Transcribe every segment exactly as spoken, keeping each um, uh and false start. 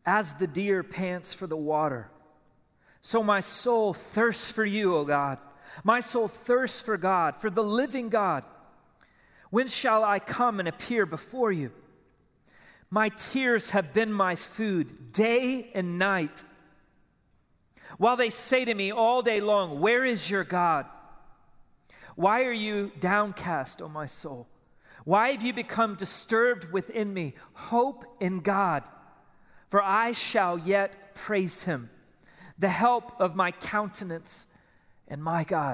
As the deer pants for the water, so my soul thirsts for you, O God. My soul thirsts for God, for the living God. When shall I come and appear before you? My tears have been my food day and night, while they say to me all day long, where is your God? Why are you downcast, O my soul? Why have you become disturbed within me? Hope in God, for I shall yet praise him, the help of my countenance and my God.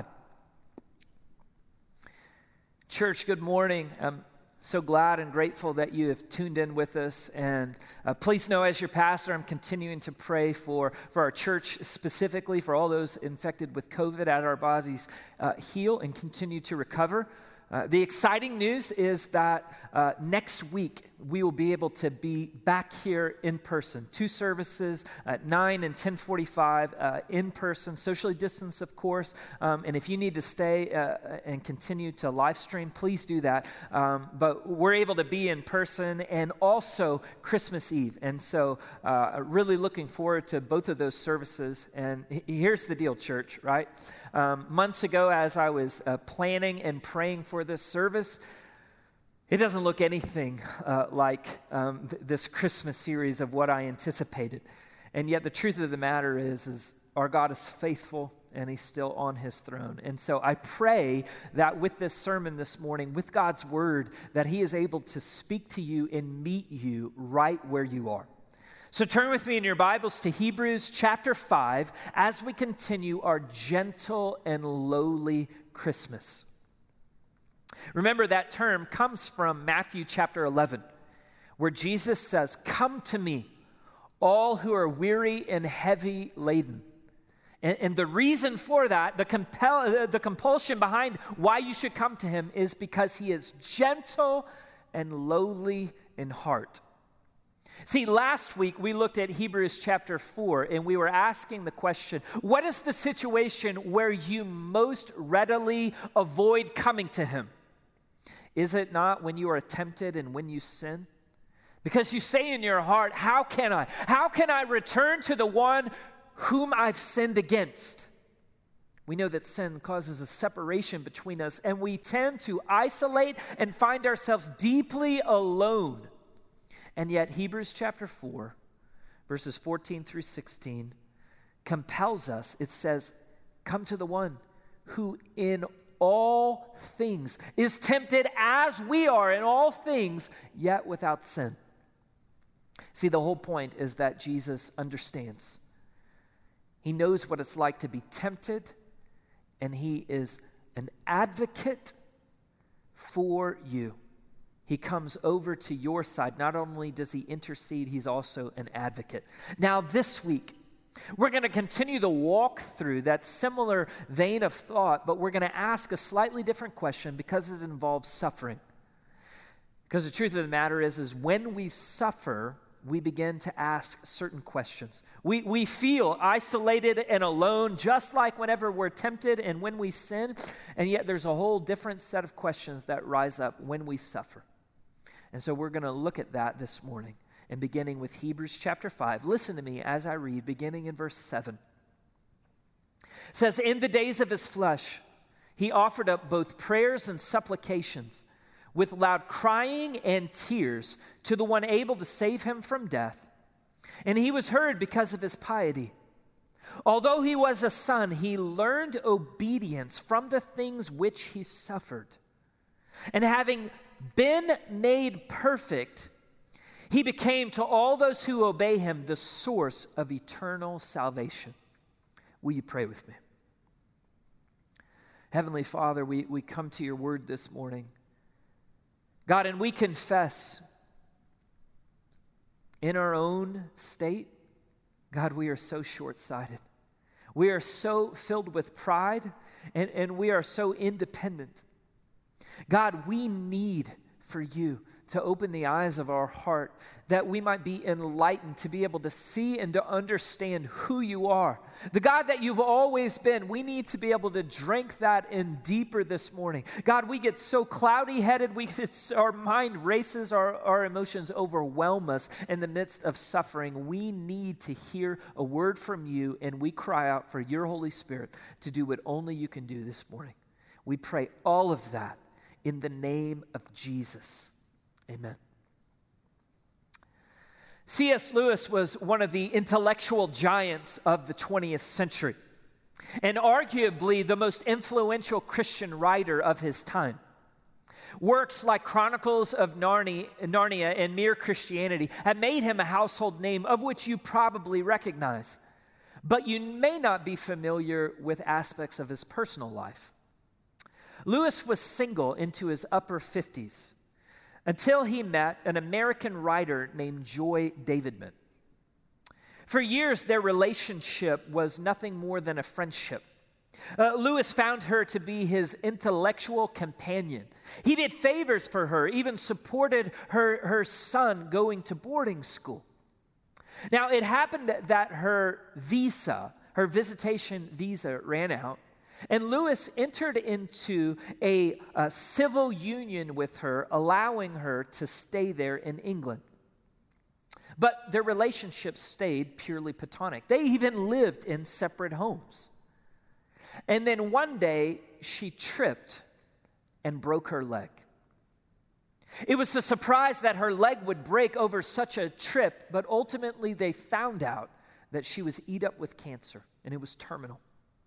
Church, good morning. I'm so glad and grateful that you have tuned in with us. And uh, please know, as your pastor, I'm continuing to pray for, for our church, specifically for all those infected with COVID, as our bodies uh, heal and continue to recover. Uh, the exciting news is that uh, next week we will be able to be back here in person. Two services at nine and ten forty-five uh, in person, socially distanced, of course. Um, and if you need to stay uh, and continue to live stream, please do that. Um, but we're able to be in person, and also Christmas Eve. And so uh, really looking forward to both of those services. And here's the deal, church, right? Um, months ago, as I was uh, planning and praying for this service, it doesn't look anything uh, like um, th- this Christmas series of what I anticipated. And yet the truth of the matter is, is our God is faithful, and he's still on his throne. And so I pray that with this sermon this morning, with God's word, that he is able to speak to you and meet you right where you are. So turn with me in your Bibles to Hebrews chapter five as we continue our gentle and lowly Christmas. Remember, that term comes from Matthew chapter eleven, where Jesus says, "Come to me, all who are weary and heavy laden." And, and the reason for that, the, compel, the compulsion behind why you should come to him, is because he is gentle and lowly in heart. See, last week we looked at Hebrews chapter four, and we were asking the question, what is the situation where you most readily avoid coming to him? Is it not when you are tempted and when you sin? Because you say in your heart, how can I? How can I return to the one whom I've sinned against? We know that sin causes a separation between us, and we tend to isolate and find ourselves deeply alone. And yet Hebrews chapter four, verses fourteen through sixteen, compels us. It says, come to the one who in all things is tempted as we are in all things, yet without sin. See, the whole point is that Jesus understands. He knows what it's like to be tempted, and he is an advocate for you. He comes over to your side. Not only does he intercede, he's also an advocate. Now, this week, we're going to continue to walk through that similar vein of thought, but we're going to ask a slightly different question because it involves suffering. Because the truth of the matter is, is when we suffer, we begin to ask certain questions. We, we feel isolated and alone, just like whenever we're tempted and when we sin, and yet there's a whole different set of questions that rise up when we suffer. And so we're going to look at that this morning. And beginning with Hebrews chapter five, listen to me as I read, beginning in verse seven. It says, in the days of his flesh, he offered up both prayers and supplications with loud crying and tears to the one able to save him from death. And he was heard because of his piety. Although he was a son, he learned obedience from the things which he suffered. And having been made perfect, he became to all those who obey him the source of eternal salvation. Will you pray with me? Heavenly Father, we, we come to your word this morning. God, and we confess in our own state, God, we are so short-sighted. We are so filled with pride, and, and we are so independent. God, we need for you to open the eyes of our heart, that we might be enlightened, to be able to see and to understand who you are. The God that you've always been, we need to be able to drink that in deeper this morning. God, we get so cloudy-headed, we get, our mind races, our, our emotions overwhelm us in the midst of suffering. We need to hear a word from you, and we cry out for your Holy Spirit to do what only you can do this morning. We pray all of that in the name of Jesus. Amen. C S Lewis was one of the intellectual giants of the twentieth century, and arguably the most influential Christian writer of his time. Works like Chronicles of Narnia, Narnia and Mere Christianity have made him a household name of which you probably recognize, but you may not be familiar with aspects of his personal life. Lewis was single into his upper fifties until he met an American writer named Joy Davidman. For years, their relationship was nothing more than a friendship. Uh, Lewis found her to be his intellectual companion. He did favors for her, even supported her, her son going to boarding school. Now, it happened that her visa, her visitation visa ran out, and Lewis entered into a, a civil union with her, allowing her to stay there in England. But their relationship stayed purely platonic. They even lived in separate homes. And then one day, she tripped and broke her leg. It was a surprise that her leg would break over such a trip, but ultimately they found out that she was eat up with cancer, and it was terminal.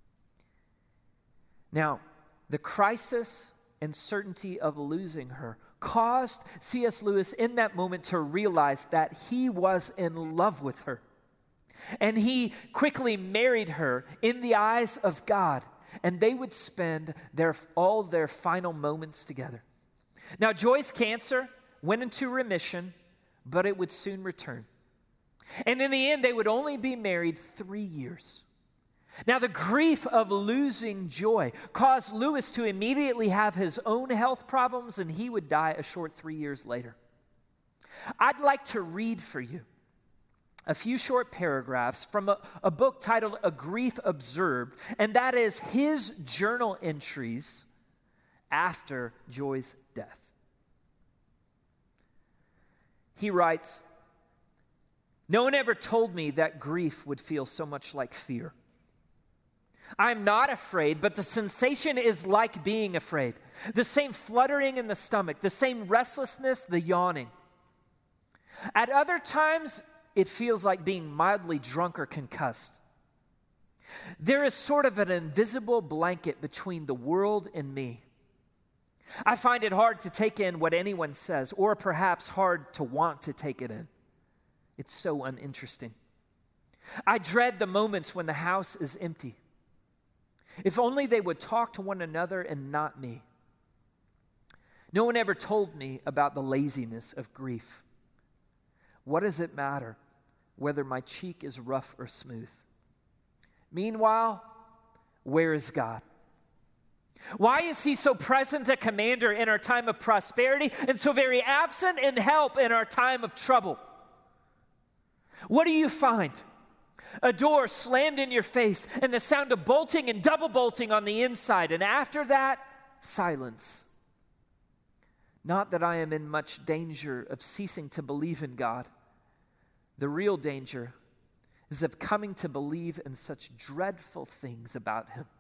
Now, the crisis and certainty of losing her caused C S Lewis in that moment to realize that he was in love with her. And he quickly married her in the eyes of God, and they would spend their, all their final moments together. Now, Joy's cancer went into remission, but it would soon return. And in the end, they would only be married three years. Now, the grief of losing Joy caused Lewis to immediately have his own health problems, and he would die a short three years later. I'd like to read for you a few short paragraphs from a, a book titled A Grief Observed, and that is his journal entries after Joy's death. He writes, "No one ever told me that grief would feel so much like fear. I'm not afraid, but the sensation is like being afraid. The same fluttering in the stomach, the same restlessness, the yawning. At other times, it feels like being mildly drunk or concussed. There is sort of an invisible blanket between the world and me. I find it hard to take in what anyone says, or perhaps hard to want to take it in. It's so uninteresting. I dread the moments when the house is empty. If only they would talk to one another and not me. No one ever told me about the laziness of grief. What does it matter whether my cheek is rough or smooth? Meanwhile, where is God? Why is he so present a commander in our time of prosperity and so very absent in help in our time of trouble? What do you find? A door slammed in your face and the sound of bolting and double bolting on the inside, and after that, silence. Not that I am in much danger of ceasing to believe in God. The real danger is of coming to believe in such dreadful things about him.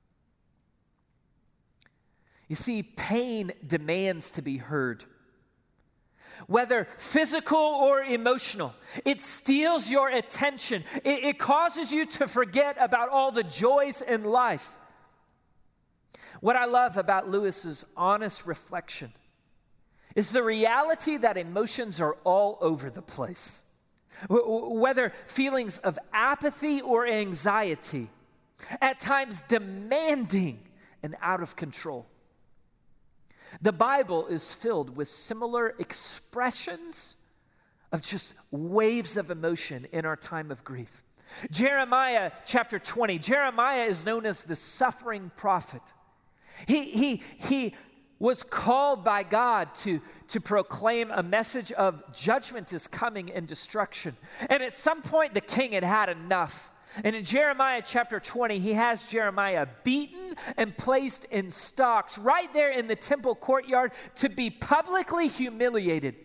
You see, pain demands to be heard. Whether physical or emotional, it steals your attention. It, it causes you to forget about all the joys in life. What I love about Lewis's honest reflection is the reality that emotions are all over the place. W- whether feelings of apathy or anxiety, at times demanding and out of control. The Bible is filled with similar expressions of just waves of emotion in our time of grief. Jeremiah chapter twenty. Jeremiah is known as the suffering prophet. He, he, he was called by God to, to proclaim a message of judgment is coming and destruction. And at some point, the king had had enough. And in Jeremiah chapter twenty, he has Jeremiah beaten and placed in stocks right there in the temple courtyard to be publicly humiliated.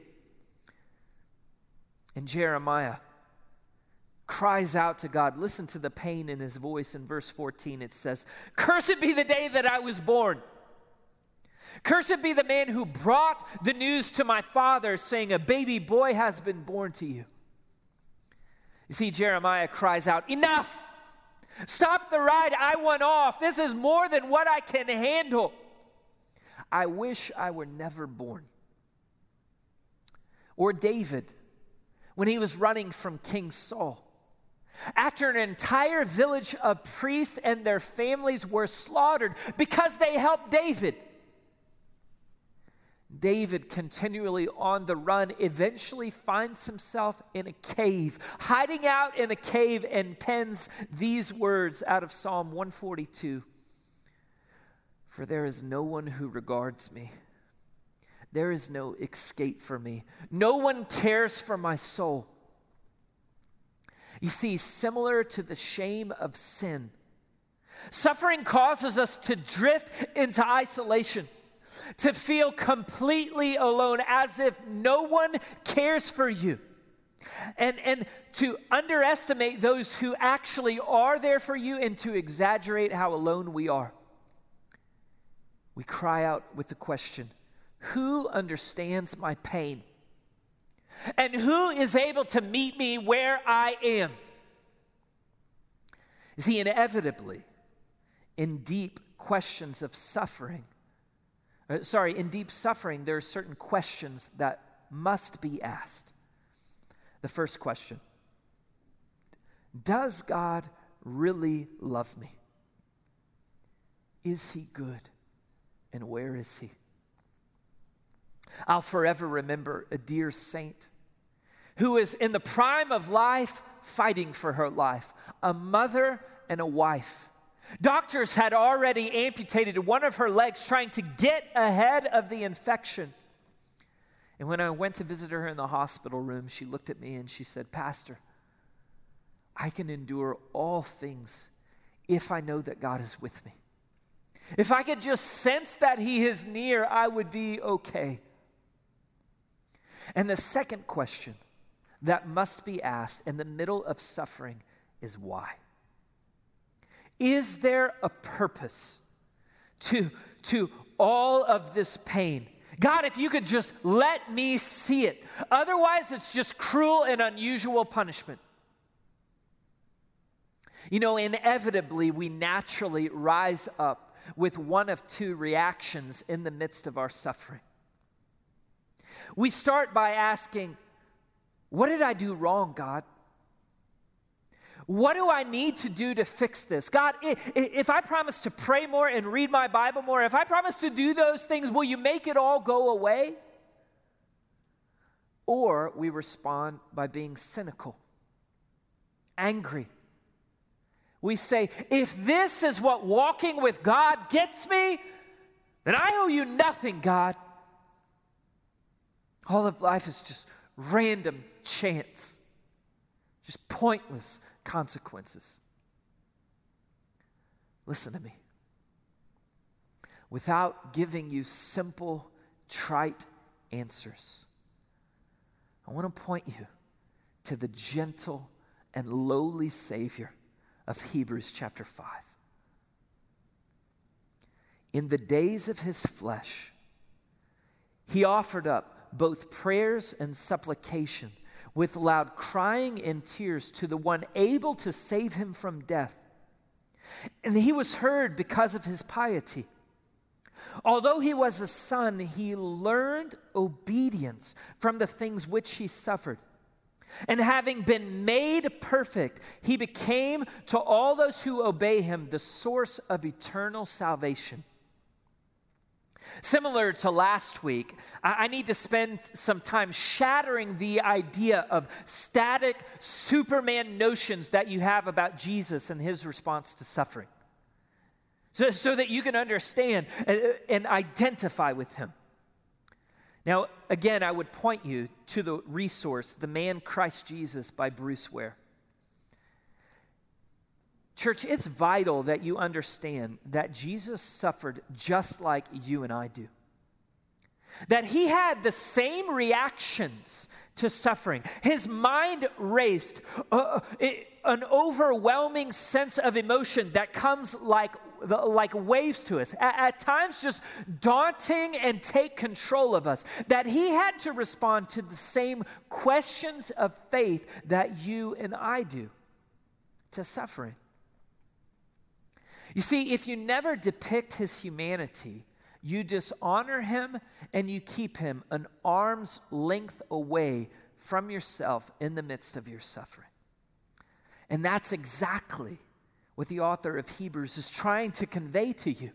And Jeremiah cries out to God. Listen to the pain in his voice. In verse fourteen, it says, "Cursed be the day that I was born. Cursed be the man who brought the news to my father, saying, a baby boy has been born to you." You see, Jeremiah cries out, "Enough! Stop the ride. I want off. This is more than what I can handle. I wish I were never born." Or David, when he was running from King Saul. After an entire village of priests and their families were slaughtered because they helped David. David, continually on the run, eventually finds himself in a cave, hiding out in a cave, and pens these words out of Psalm one forty-two. "For there is no one who regards me. There is no escape for me. No one cares for my soul." You see, similar to the shame of sin, suffering causes us to drift into isolation, to feel completely alone, as if no one cares for you, and, and to underestimate those who actually are there for you, and to exaggerate how alone we are. We cry out with the question, who understands my pain? And who is able to meet me where I am? You see, inevitably, in deep questions of suffering, uh, sorry, in deep suffering, there are certain questions that must be asked. The first question, does God really love me? Is he good? And where is he? I'll forever remember a dear saint who is in the prime of life fighting for her life, a mother and a wife. Doctors had already amputated one of her legs trying to get ahead of the infection. And when I went to visit her in the hospital room, she looked at me and she said, "Pastor, I can endure all things if I know that God is with me. If I could just sense that he is near, I would be okay." And the second question that must be asked in the middle of suffering is why? Is there a purpose to, to all of this pain? God, if you could just let me see it. Otherwise, it's just cruel and unusual punishment. You know, inevitably, we naturally rise up with one of two reactions in the midst of our suffering. We start by asking, what did I do wrong, God? What do I need to do to fix this? God, if I promise to pray more and read my Bible more, if I promise to do those things, will you make it all go away? Or we respond by being cynical, angry. We say, if this is what walking with God gets me, then I owe you nothing, God. All of life is just random chance, just pointless consequences. Listen to me. Without giving you simple, trite answers, I want to point you to the gentle and lowly Savior of Hebrews chapter five. In the days of his flesh, he offered up both prayers and supplication with loud crying and tears to the one able to save him from death. And he was heard because of his piety. Although he was a son, he learned obedience from the things which he suffered. And having been made perfect, he became to all those who obey him the source of eternal salvation. Similar to last week, I need to spend some time shattering the idea of static Superman notions that you have about Jesus and his response to suffering. so, so that you can understand and, and identify with him. Now, again, I would point you to the resource, The Man Christ Jesus by Bruce Ware. Church, it's vital that you understand that Jesus suffered just like you and I do. That he had the same reactions to suffering. His mind raced, uh, it, an overwhelming sense of emotion that comes like, the, like waves to us, at, at times just daunting and take control of us. That he had to respond to the same questions of faith that you and I do to suffering. You see, if you never depict his humanity, you dishonor him and you keep him an arm's length away from yourself in the midst of your suffering. And that's exactly what the author of Hebrews is trying to convey to you.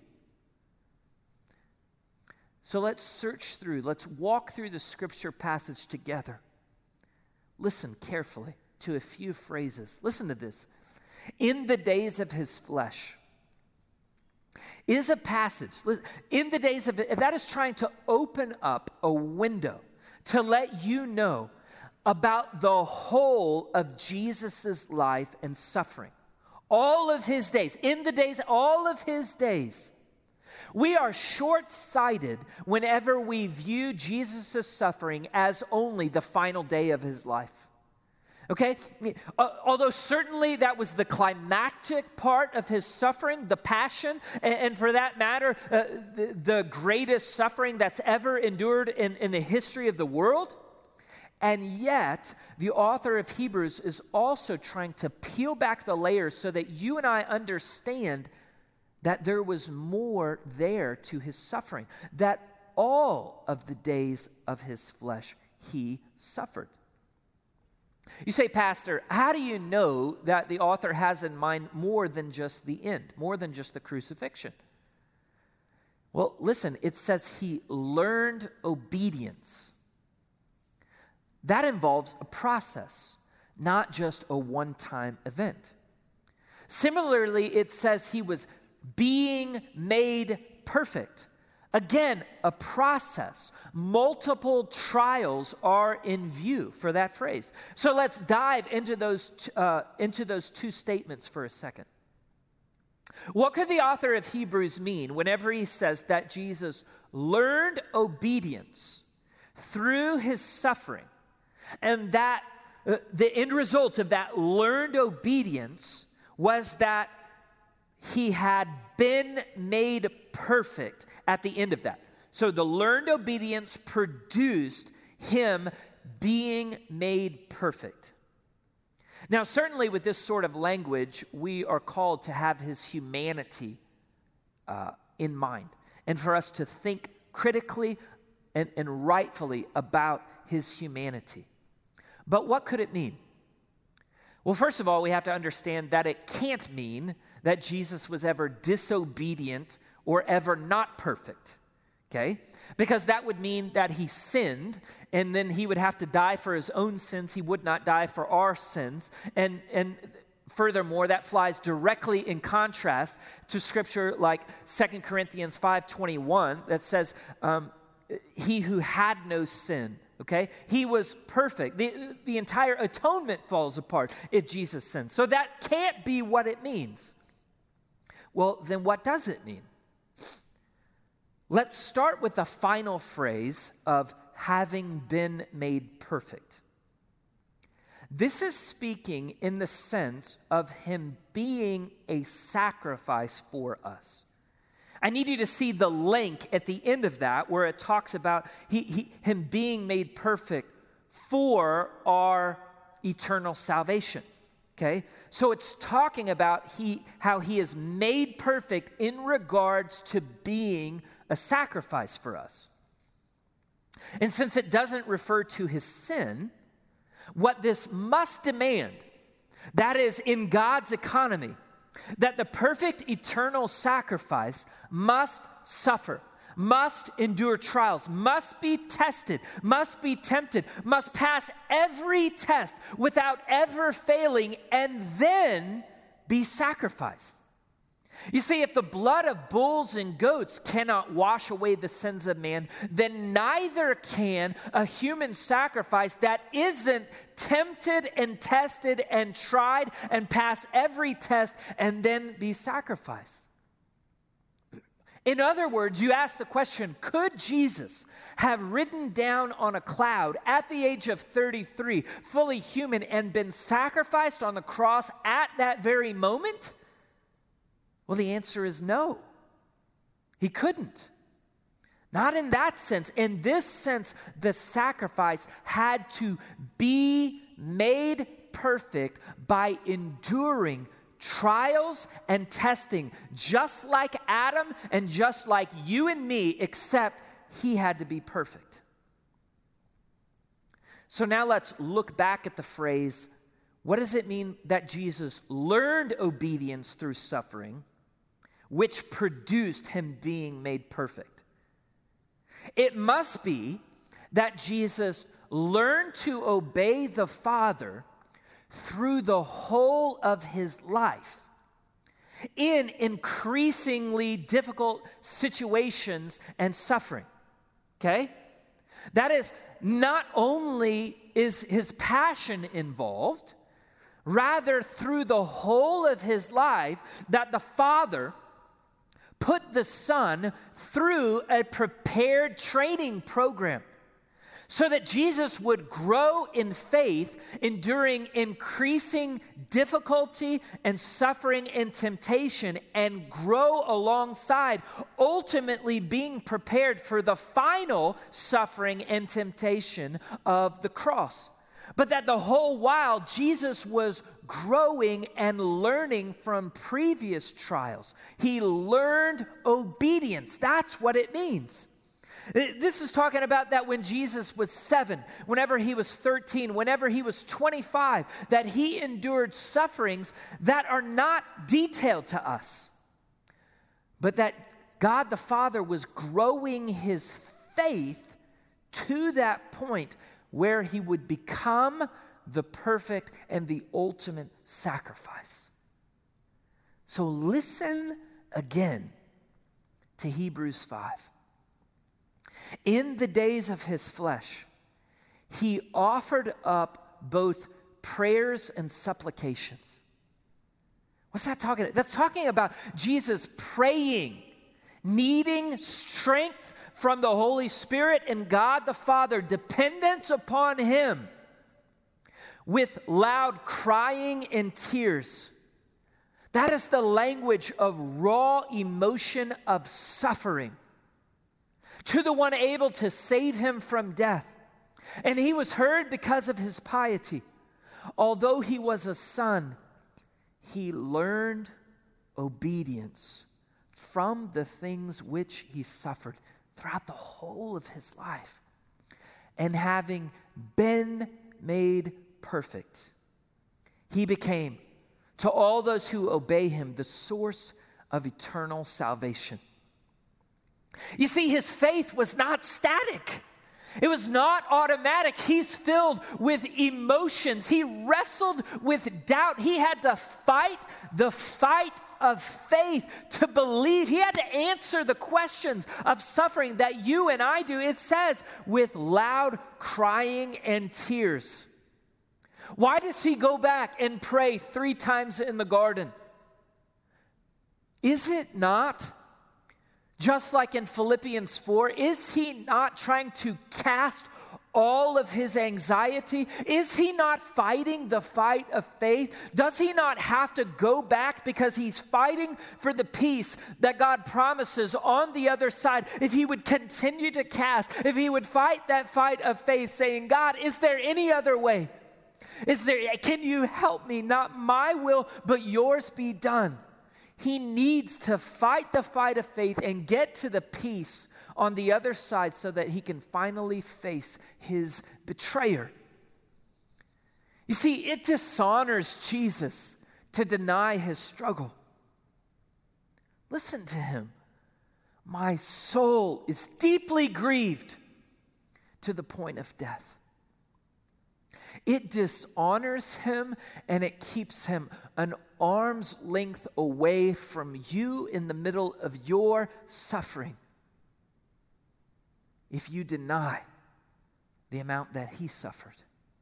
So let's search through, let's walk through the scripture passage together. Listen carefully to a few phrases. Listen to this. In the days of his flesh is a passage, in the days of it, that is trying to open up a window to let you know about the whole of Jesus' life and suffering. All of his days, in the days, all of his days. We are short-sighted whenever we view Jesus' suffering as only the final day of his life. Okay? Uh, although certainly that was the climactic part of his suffering, the passion, and, and for that matter, uh, the, the greatest suffering that's ever endured in, in the history of the world. And yet, the author of Hebrews is also trying to peel back the layers so that you and I understand that there was more there to his suffering, that all of the days of his flesh he suffered. You say, Pastor, how do you know that the author has in mind more than just the end, more than just the crucifixion? Well, listen, it says he learned obedience. That involves a process, not just a one-time event. Similarly, it says he was being made perfect. Again, a process. Multiple trials are in view for that phrase. So let's dive into those, t- uh, into those two statements for a second. What could the author of Hebrews mean whenever he says that Jesus learned obedience through his suffering, and that uh, the end result of that learned obedience was that he had been made perfect at the end of that? So the learned obedience produced him being made perfect. Now, certainly with this sort of language, we are called to have his humanity uh, in mind, and for us to think critically and, and rightfully about his humanity. But what could it mean? Well, first of all, we have to understand that it can't mean that Jesus was ever disobedient or ever not perfect, okay? Because that would mean that he sinned, and then he would have to die for his own sins. He would not die for our sins. And, and furthermore, that flies directly in contrast to scripture like Second Corinthians five twenty-one that says, um, he who had no sin, okay? He was perfect. The, the entire atonement falls apart if Jesus sins. So that can't be what it means. Well, then what does it mean? Let's start with the final phrase of having been made perfect. This is speaking in the sense of him being a sacrifice for us. I need you to see the link at the end of that where it talks about he, he, him being made perfect for our eternal salvation. Okay? So it's talking about he, how he is made perfect in regards to being a sacrifice for us. And since it doesn't refer to his sin, what this must demand, that is in God's economy, that the perfect eternal sacrifice must suffer, must endure trials, must be tested, must be tempted, must pass every test without ever failing, and then be sacrificed. You see, if the blood of bulls and goats cannot wash away the sins of man, then neither can a human sacrifice that isn't tempted and tested and tried and pass every test and then be sacrificed. In other words, you ask the question, could Jesus have ridden down on a cloud at the age of thirty-three, fully human, and been sacrificed on the cross at that very moment? Well, the answer is no. He couldn't. Not in that sense. In this sense, the sacrifice had to be made perfect by enduring trials and testing, just like Adam and just like you and me, except he had to be perfect. So now let's look back at the phrase, what does it mean that Jesus learned obedience through suffering, which produced him being made perfect? It must be that Jesus learned to obey the Father through the whole of his life in increasingly difficult situations and suffering. Okay? That is, not only is his passion involved, rather through the whole of his life that the Father put the Son through a prepared training program, so that Jesus would grow in faith, enduring increasing difficulty and suffering and temptation, and grow alongside, ultimately being prepared for the final suffering and temptation of the cross. But that the whole while, Jesus was growing and learning from previous trials. He learned obedience. That's what it means. This is talking about that when Jesus was seven, whenever he was thirteen, whenever he was twenty-five, that he endured sufferings that are not detailed to us, but that God the Father was growing his faith to that point where he would become the perfect and the ultimate sacrifice. So listen again to Hebrews five. In the days of his flesh, he offered up both prayers and supplications. What's that talking about? That's talking about Jesus praying, needing strength from the Holy Spirit and God the Father, dependence upon him, with loud crying and tears. That is the language of raw emotion of suffering, to the one able to save him from death. And he was heard because of his piety. Although he was a son, he learned obedience from the things which he suffered throughout the whole of his life. And having been made perfect, he became, to all those who obey him, the source of eternal salvation. You see, his faith was not static. It was not automatic. He's filled with emotions. He wrestled with doubt. He had to fight the fight of faith to believe. He had to answer the questions of suffering that you and I do. It says, with loud crying and tears. Why does he go back and pray three times in the garden? Is it not, just like in Philippians four, is he not trying to cast all of his anxiety? Is he not fighting the fight of faith? Does he not have to go back because he's fighting for the peace that God promises on the other side? If he would continue to cast, if he would fight that fight of faith, saying, God, is there any other way? Is there, can you help me? Not my will, but yours be done. He needs to fight the fight of faith and get to the peace on the other side so that he can finally face his betrayer. You see, it dishonors Jesus to deny his struggle. Listen to him. My soul is deeply grieved to the point of death. It dishonors him, and it keeps him an arm's length away from you in the middle of your suffering. If you deny the amount that he suffered.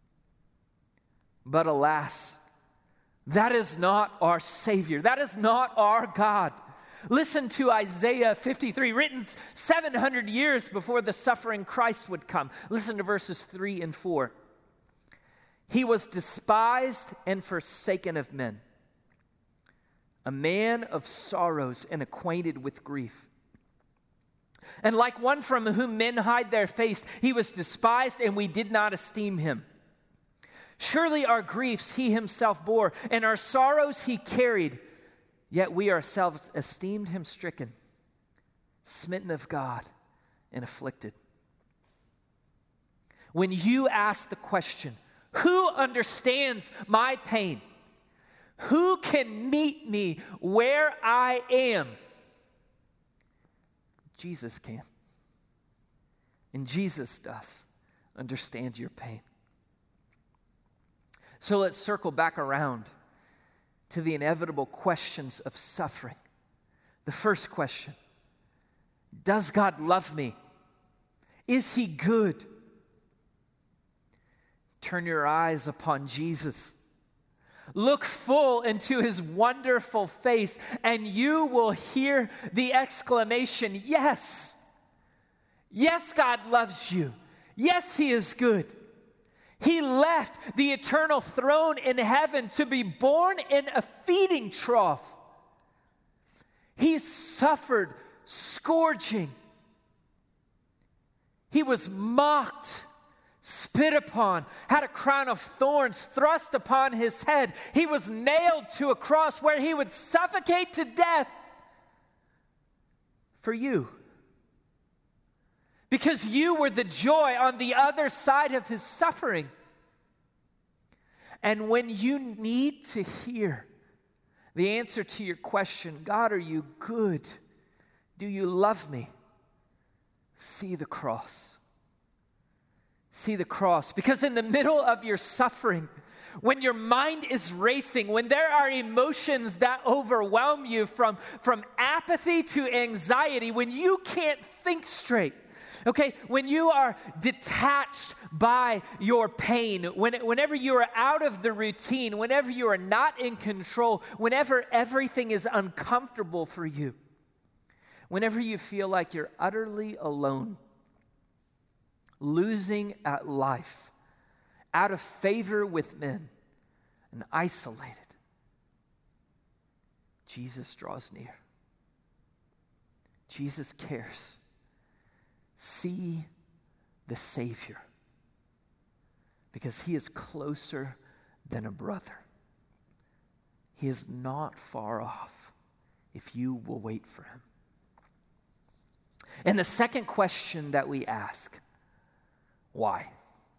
But alas, that is not our Savior. That is not our God. Listen to Isaiah fifty-three, written seven hundred years before the suffering Christ would come. Listen to verses three and four. He was despised and forsaken of men, a man of sorrows and acquainted with grief. And like one from whom men hide their face, he was despised, and we did not esteem him. Surely our griefs he himself bore, and our sorrows he carried. Yet we ourselves esteemed him stricken, smitten of God, and afflicted. When you ask the question, who understands my pain? Who can meet me where I am? Jesus can. And Jesus does understand your pain. So let's circle back around to the inevitable questions of suffering. The first question, does God love me? Is he good? Turn your eyes upon Jesus. Look full into his wonderful face, and you will hear the exclamation, yes. Yes, God loves you. Yes, he is good. He left the eternal throne in heaven to be born in a feeding trough. He suffered scourging. He was mocked, spit upon, had a crown of thorns thrust upon his head. He was nailed to a cross where he would suffocate to death for you. Because you were the joy on the other side of his suffering. And when you need to hear the answer to your question, God, are you good? Do you love me? See the cross. See the cross. Because in the middle of your suffering, when your mind is racing, when there are emotions that overwhelm you from, from apathy to anxiety, when you can't think straight, okay, when you are detached by your pain, when, whenever you are out of the routine, whenever you are not in control, whenever everything is uncomfortable for you, whenever you feel like you're utterly alone, losing at life, out of favor with men, and isolated, Jesus draws near. Jesus cares. See the Savior, because he is closer than a brother. He is not far off if you will wait for him. And the second question that we ask, why?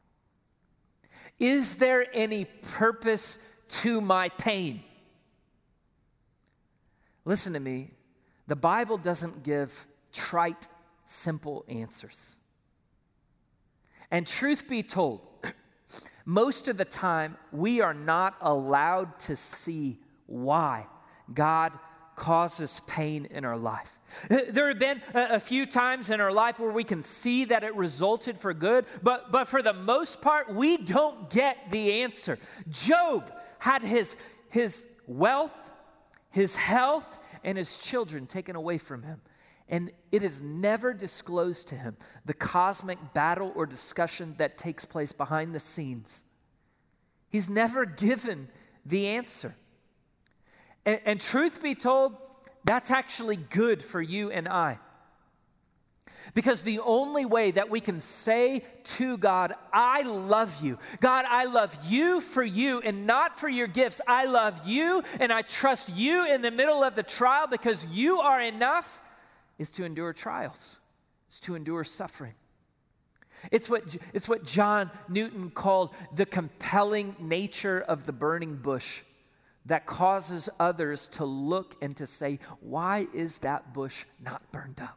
Is there any purpose to my pain? Listen to me. The Bible doesn't give trite, simple answers. And truth be told, most of the time we are not allowed to see why God causes pain in our life. There have been a, a few times in our life where we can see that it resulted for good, but, but for the most part, we don't get the answer. Job had his, his wealth, his health, and his children taken away from him. And it is never disclosed to him the cosmic battle or discussion that takes place behind the scenes. He's never given the answer. And, and truth be told, that's actually good for you and I. Because the only way that we can say to God, I love you. God, I love you for you and not for your gifts. I love you and I trust you in the middle of the trial because you are enough, is to endure trials. It's to endure suffering. It's what, it's what John Newton called the compelling nature of the burning bush that causes others to look and to say, why is that bush not burned up?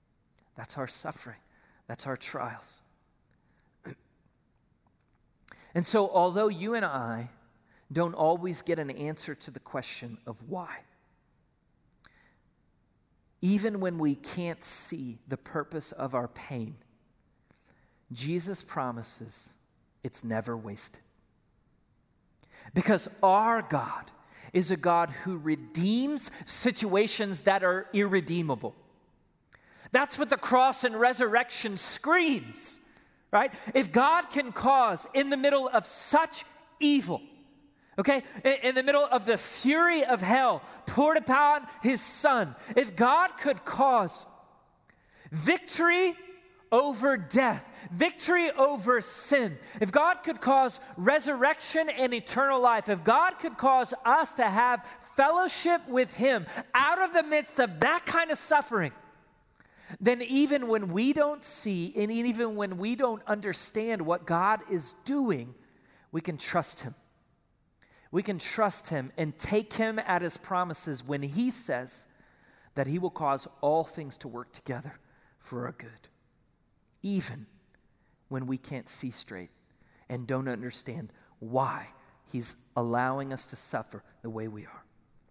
That's our suffering. That's our trials. And so, although you and I don't always get an answer to the question of why, even when we can't see the purpose of our pain, Jesus promises it's never wasted. Because our God is a God who redeems situations that are irredeemable. That's what the cross and resurrection screams, right? If God can cause, in the middle of such evil, okay, in, in the middle of the fury of hell poured upon his Son, if God could cause victory over death, victory over sin, if God could cause resurrection and eternal life, if God could cause us to have fellowship with him out of the midst of that kind of suffering, then even when we don't see and even when we don't understand what God is doing, we can trust him. We can trust him and take him at his promises when he says that he will cause all things to work together for our good, even when we can't see straight and don't understand why he's allowing us to suffer the way we are.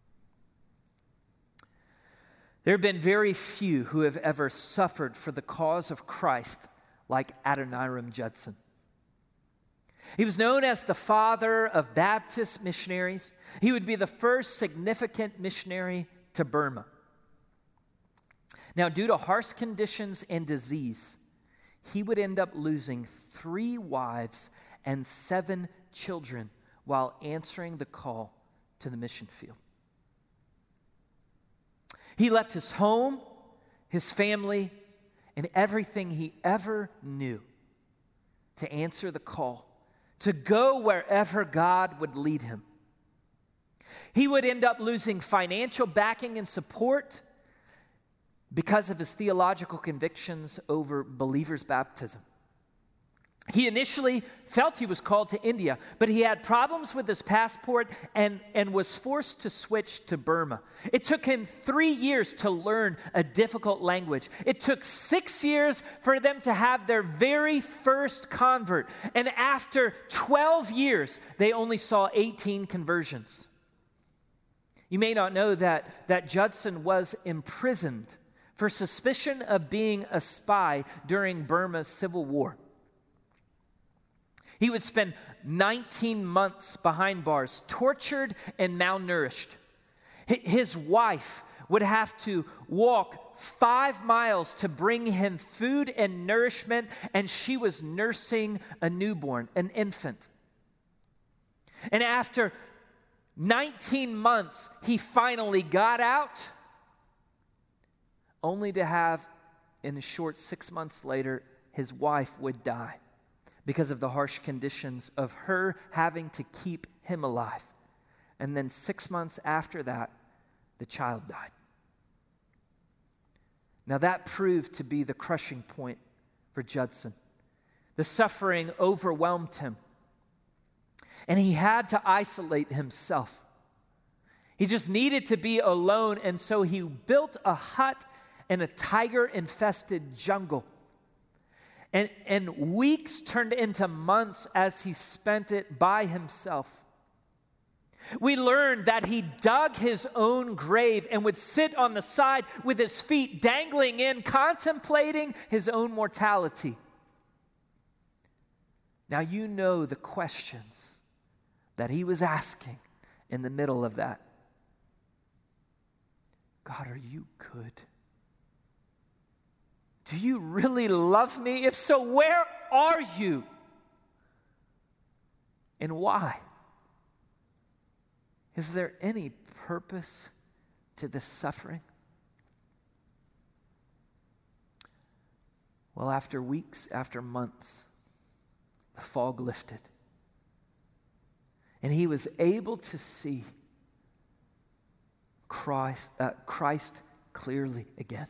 There have been very few who have ever suffered for the cause of Christ like Adoniram Judson. He was known as the father of Baptist missionaries. He would be the first significant missionary to Burma. Now, due to harsh conditions and disease, he would end up losing three wives and seven children while answering the call to the mission field. He left his home, his family, and everything he ever knew to answer the call, to go wherever God would lead him. He would end up losing financial backing and support because of his theological convictions over believers' baptism. He initially felt he was called to India, but he had problems with his passport and, and was forced to switch to Burma. It took him three years to learn a difficult language. It took six years for them to have their very first convert. And after twelve years, they only saw eighteen conversions. You may not know that, that Judson was imprisoned for suspicion of being a spy during Burma's civil war. He would spend nineteen months behind bars, tortured and malnourished. His wife would have to walk five miles to bring him food and nourishment, and she was nursing a newborn, an infant. And after nineteen months, he finally got out, only to have, in a short six months later, his wife would die because of the harsh conditions of her having to keep him alive. And then six months after that, the child died. Now that proved to be the crushing point for Judson. The suffering overwhelmed him, and he had to isolate himself. He just needed to be alone, and so he built a hut in a tiger-infested jungle. And, and weeks turned into months as he spent it by himself. We learned that he dug his own grave and would sit on the side with his feet dangling in, contemplating his own mortality. Now you know the questions that he was asking in the middle of that. God, are you good? Do you really love me? If so, where are you? And why? Is there any purpose to this suffering? Well, after weeks, after months, the fog lifted. And he was able to see Christ, uh, Christ clearly again.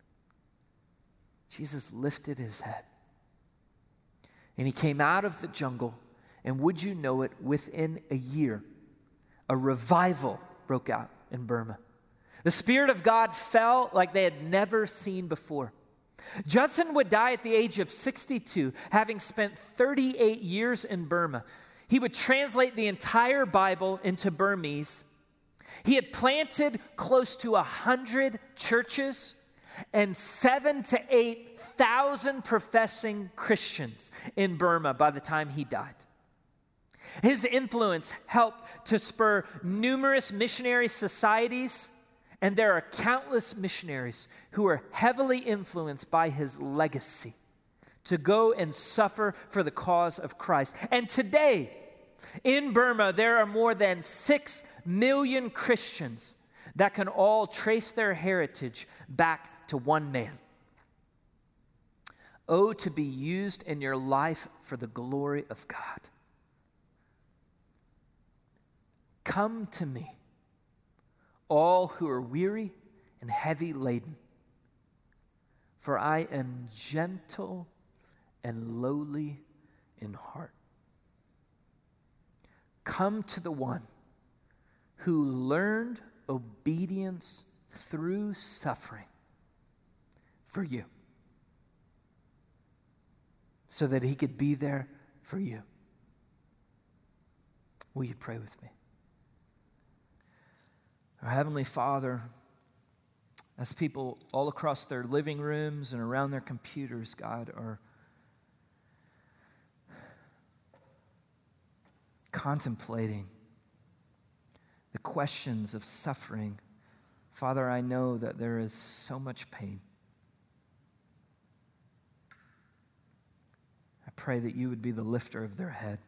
Jesus lifted his head. And he came out of the jungle, and would you know it, within a year, a revival broke out in Burma. The Spirit of God fell like they had never seen before. Judson would die at the age of sixty-two, having spent thirty-eight years in Burma. He would translate the entire Bible into Burmese. He had planted close to a hundred churches and seven to eight thousand professing Christians in Burma by the time he died. His influence helped to spur numerous missionary societies, and there are countless missionaries who are heavily influenced by his legacy to go and suffer for the cause of Christ. And today, in Burma, there are more than six million Christians that can all trace their heritage back to one man. Oh, to be used in your life for the glory of God. Come to me, all who are weary and heavy laden, for I am gentle and lowly in heart. Come to the one who learned obedience through suffering for you, so that he could be there for you. Will you pray with me? Our Heavenly Father, as people all across their living rooms and around their computers, God, are contemplating the questions of suffering, Father, I know that there is so much pain. I pray that you would be the lifter of their head.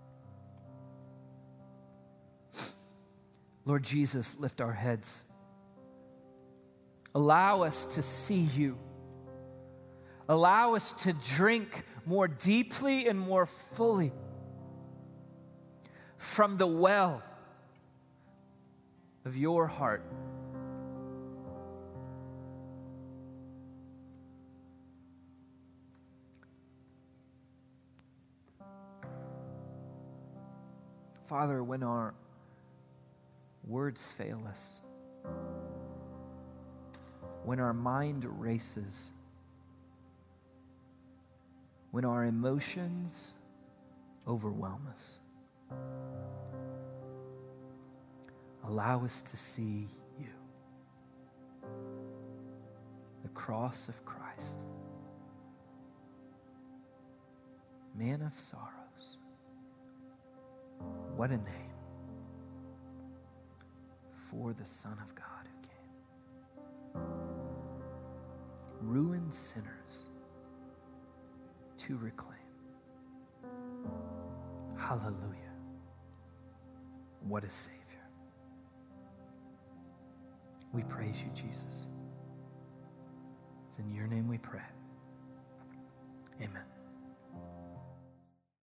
Lord Jesus, lift our heads. Allow us to see you. Allow us to drink more deeply and more fully from the well of your heart. Father, when our words fail us, when our mind races, when our emotions overwhelm us, allow us to see you, the cross of Christ, man of sorrows. What a name for the Son of God who came. Ruined sinners to reclaim. Hallelujah. What a Savior. We praise you, Jesus. It's in your name we pray. Amen.